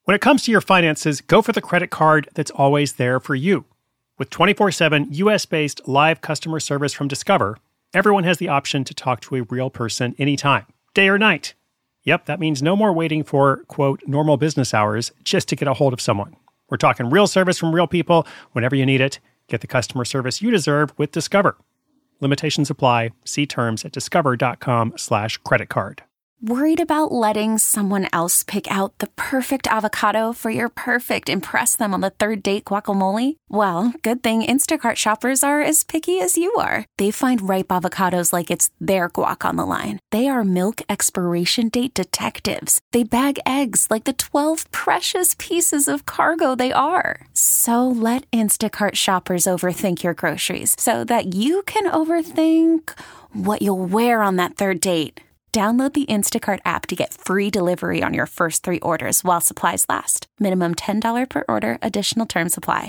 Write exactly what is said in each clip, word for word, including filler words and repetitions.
When it comes to your finances, go for the credit card that's always there for you. With twenty-four seven U S-based live customer service from Discover, everyone has the option to talk to a real person anytime, day or night. Yep, that means no more waiting for, quote, normal business hours just to get a hold of someone. We're talking real service from real people whenever you need it. Get the customer service you deserve with Discover. Limitations apply. See terms at discover.com slash credit card. Worried about letting someone else pick out the perfect avocado for your perfect impress them on the third date guacamole? Well, good thing Instacart shoppers are as picky as you are. They find ripe avocados like it's their guac on the line. They are milk expiration date detectives. They bag eggs like the twelve precious pieces of cargo they are. So let Instacart shoppers overthink your groceries so that you can overthink what you'll wear on that third date. Download the Instacart app to get free delivery on your first three orders while supplies last. Minimum ten dollars per order. Additional terms apply.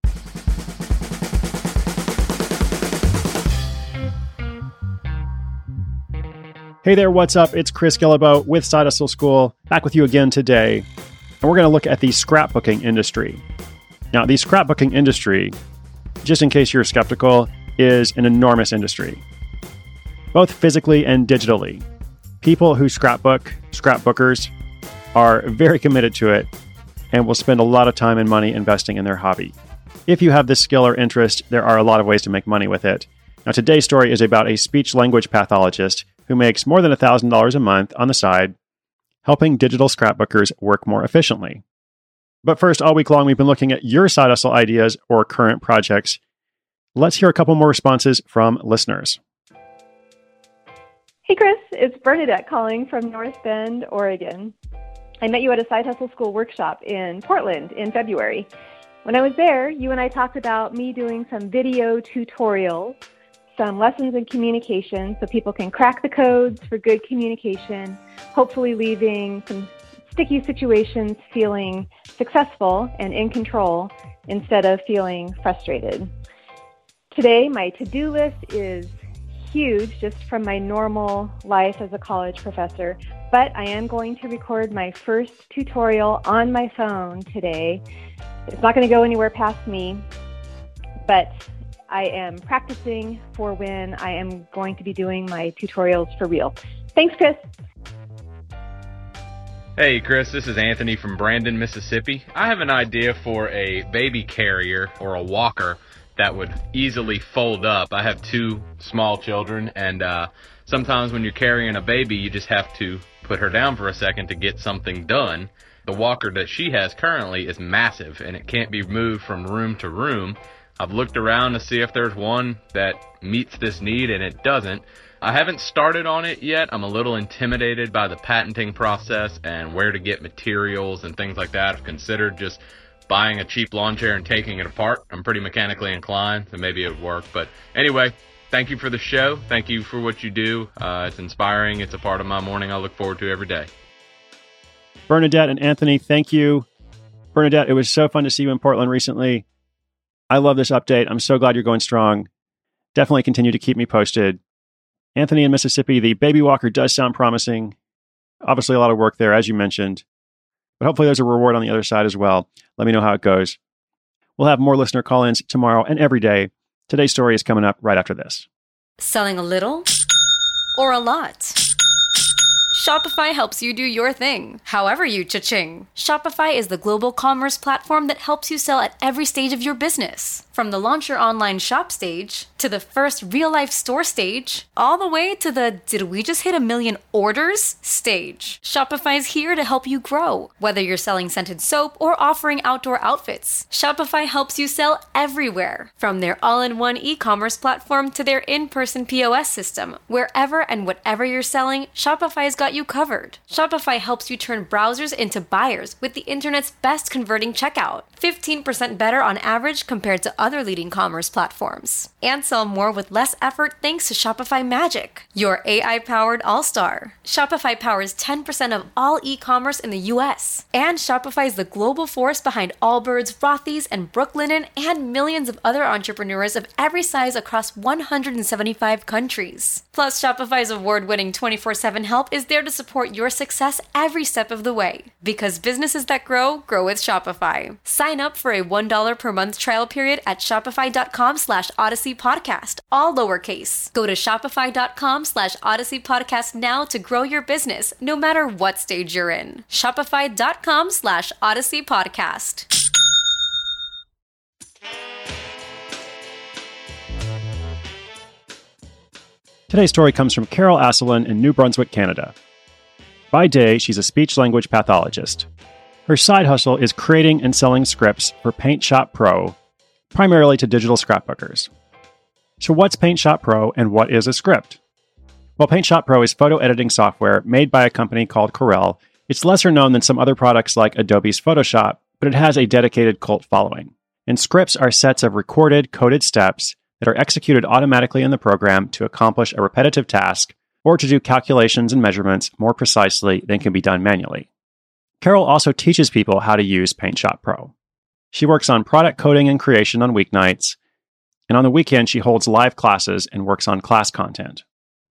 Hey there, what's up? It's Chris Guillebeau with Side Hustle School, back with you again today. And we're going to look at the scrapbooking industry. Now, the scrapbooking industry, just in case you're skeptical, is an enormous industry, both physically and digitally. People who scrapbook, scrapbookers, are very committed to it and will spend a lot of time and money investing in their hobby. If you have this skill or interest, there are a lot of ways to make money with it. Now, today's story is about a speech-language pathologist who makes more than one thousand dollars a month on the side, helping digital scrapbookers work more efficiently. But first, all week long, we've been looking at your side hustle ideas or current projects. Let's hear a couple more responses from listeners. Hey Chris, it's Bernadette calling from North Bend, Oregon. I met you at a Side Hustle School workshop in Portland in February. When I was there, you and I talked about me doing some video tutorials, some lessons in communication so people can crack the codes for good communication, hopefully leaving some sticky situations feeling successful and in control instead of feeling frustrated. Today, my to-do list is huge just from my normal life as a college professor, but I am going to record my first tutorial on my phone today. It's not going to go anywhere past me, but I am practicing for when I am going to be doing my tutorials for real. Thanks, Chris. Hey, Chris, this is Anthony from Brandon, Mississippi. I have an idea for a baby carrier or a walker that would easily fold up. I have two small children, and uh, sometimes when you're carrying a baby, you just have to put her down for a second to get something done. The walker that she has currently is massive, and it can't be moved from room to room. I've looked around to see if there's one that meets this need, and it doesn't. I haven't started on it yet. I'm a little intimidated by the patenting process and where to get materials and things like that. I've considered just buying a cheap lawn chair and taking it apart. I'm pretty mechanically inclined, so maybe it would work. But anyway, thank you for the show. Thank you for what you do. Uh, it's inspiring. It's a part of my morning I look forward to every day. Bernadette and Anthony, thank you. Bernadette, it was so fun to see you in Portland recently. I love this update. I'm so glad you're going strong. Definitely continue to keep me posted. Anthony in Mississippi, the baby walker does sound promising. Obviously a lot of work there, as you mentioned. But hopefully there's a reward on the other side as well. Let me know how it goes. We'll have more listener call-ins tomorrow and every day. Today's story is coming up right after this. Selling a little or a lot? Shopify helps you do your thing, however you cha-ching. Shopify is the global commerce platform that helps you sell at every stage of your business. From the launch your online shop stage, to the first real-life store stage, all the way to the did we just hit a million orders stage. Shopify is here to help you grow. Whether you're selling scented soap or offering outdoor outfits, Shopify helps you sell everywhere. From their all-in-one e-commerce platform to their in-person P O S system, wherever and whatever you're selling, Shopify's got you covered. Shopify helps you turn browsers into buyers with the internet's best converting checkout. fifteen percent better on average compared to other leading commerce platforms. And sell more with less effort thanks to Shopify Magic, your A I-powered all-star. Shopify powers ten percent of all e-commerce in the U S. And Shopify is the global force behind Allbirds, Rothy's, and Brooklinen, and millions of other entrepreneurs of every size across one hundred seventy-five countries. Plus, Shopify's award-winning twenty-four seven help is there to support your success every step of the way. Because businesses that grow, grow with Shopify. Sign up for a one dollar per month trial period at shopify.com slash Odyssey Podcast, all lowercase. Go to shopify.com slash Odyssey Podcast now to grow your business, no matter what stage you're in. Shopify.com slash Odyssey Podcast. Today's story comes from Carol Asselin in New Brunswick, Canada. By day, she's a speech-language pathologist. Her side hustle is creating and selling scripts for Paint Shop Pro, primarily to digital scrapbookers. So what's Paint Shop Pro and what is a script? Well, Paint Shop Pro is photo editing software made by a company called Corel. It's lesser known than some other products like Adobe's Photoshop, but it has a dedicated cult following. And scripts are sets of recorded, coded steps that are executed automatically in the program to accomplish a repetitive task or to do calculations and measurements more precisely than can be done manually. Carol also teaches people how to use Paint Shop Pro. She works on product coding and creation on weeknights, and on the weekend she holds live classes and works on class content.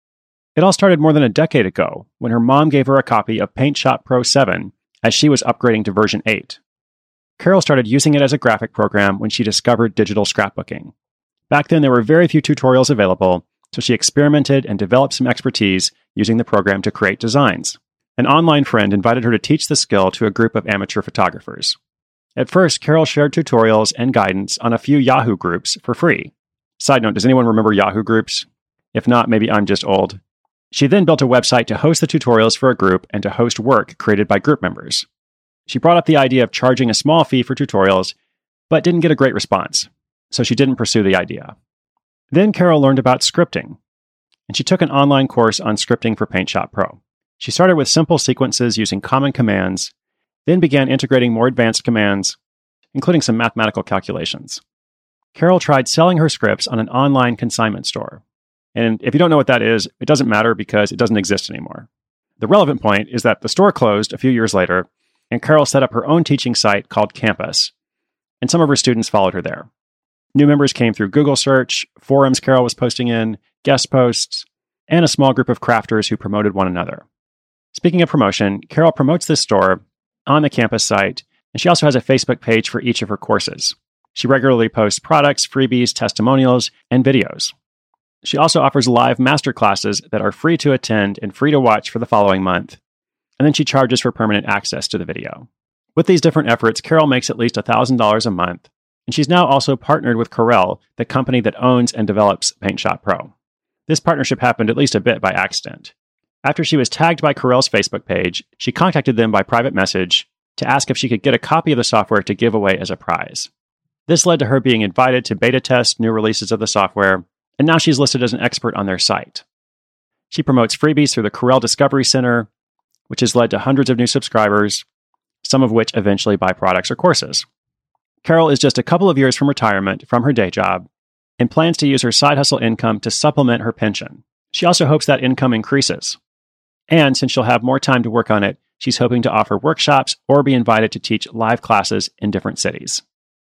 It all started more than a decade ago when her mom gave her a copy of Paint Shop Pro seven as she was upgrading to version eight. Carol started using it as a graphic program when she discovered digital scrapbooking. Back then, there were very few tutorials available, so she experimented and developed some expertise using the program to create designs. An online friend invited her to teach the skill to a group of amateur photographers. At first, Carol shared tutorials and guidance on a few Yahoo groups for free. Side note, does anyone remember Yahoo groups? If not, maybe I'm just old. She then built a website to host the tutorials for a group and to host work created by group members. She brought up the idea of charging a small fee for tutorials, but didn't get a great response, so she didn't pursue the idea. Then Carol learned about scripting, and she took an online course on scripting for Paint Shop Pro. She started with simple sequences using common commands, then began integrating more advanced commands, including some mathematical calculations. Carol tried selling her scripts on an online consignment store. And if you don't know what that is, it doesn't matter because it doesn't exist anymore. The relevant point is that the store closed a few years later, and Carol set up her own teaching site called Campus, and some of her students followed her there. New members came through Google search, forums Carol was posting in, guest posts, and a small group of crafters who promoted one another. Speaking of promotion, Carol promotes this store on the Campus site, and she also has a Facebook page for each of her courses. She regularly posts products, freebies, testimonials, and videos. She also offers live masterclasses that are free to attend and free to watch for the following month, and then she charges for permanent access to the video. With these different efforts, Carol makes at least one thousand dollars a month, and she's now also partnered with Corel, the company that owns and develops Paint Shop Pro. This partnership happened at least a bit by accident. After she was tagged by Corel's Facebook page, she contacted them by private message to ask if she could get a copy of the software to give away as a prize. This led to her being invited to beta test new releases of the software, and now she's listed as an expert on their site. She promotes freebies through the Corel Discovery Center, which has led to hundreds of new subscribers, some of which eventually buy products or courses. Carol is just a couple of years from retirement from her day job and plans to use her side hustle income to supplement her pension. She also hopes that income increases. And since she'll have more time to work on it, she's hoping to offer workshops or be invited to teach live classes in different cities.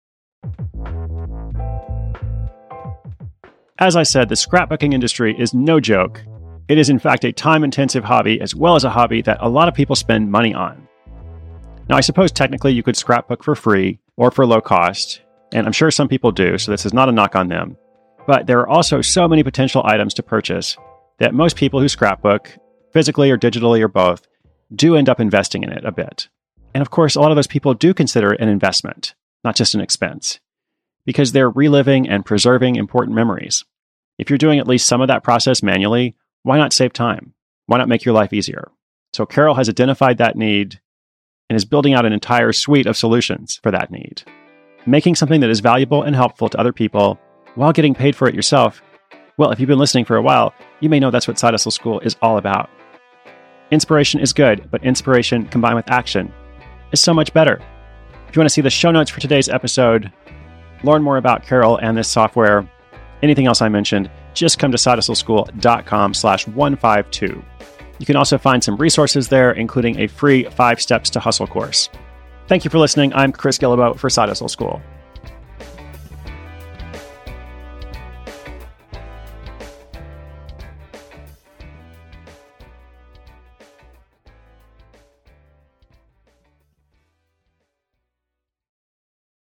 As I said, the scrapbooking industry is no joke. It is in fact a time-intensive hobby as well as a hobby that a lot of people spend money on. Now, I suppose technically you could scrapbook for free or for low cost, and I'm sure some people do, so this is not a knock on them. But there are also so many potential items to purchase that most people who scrapbook, physically or digitally or both, do end up investing in it a bit. And of course, a lot of those people do consider it an investment, not just an expense, because they're reliving and preserving important memories. If you're doing at least some of that process manually, why not save time? Why not make your life easier? So Carol has identified that need and is building out an entire suite of solutions for that need. Making something that is valuable and helpful to other people while getting paid for it yourself, well, if you've been listening for a while, you may know that's what Side Hustle School is all about. Inspiration is good, but inspiration combined with action is so much better. If you want to see the show notes for today's episode, learn more about Carol and this software, anything else I mentioned, just come to sidehustleschool.com slash 152. You can also find some resources there, including a free Five Steps to Hustle course. Thank you for listening. I'm Chris Guillebeau for Side Hustle School.